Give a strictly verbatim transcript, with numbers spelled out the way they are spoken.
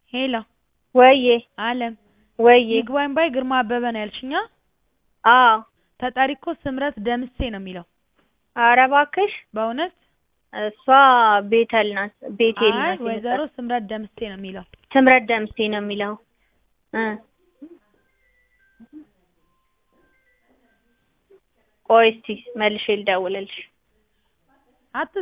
ሄሎ ወዬ አለም ወዬ ይግባኝ ባይ ግርማ አበበ ነው ያልሽኝ? አዎ ተጠሪ እኮ ስምረት ደምሴ ነው የሚለው። ኧረ እባክሽ በእውነት? እሷ ቤተል ናት ቤቴል አይ ናት ወይዘሮ ስምረት ደምሴ ነው የሚለው። ስምረት ደምሴ ነው የሚለው እ ቆይ እስኪ መልሼ ልደውልልሽ።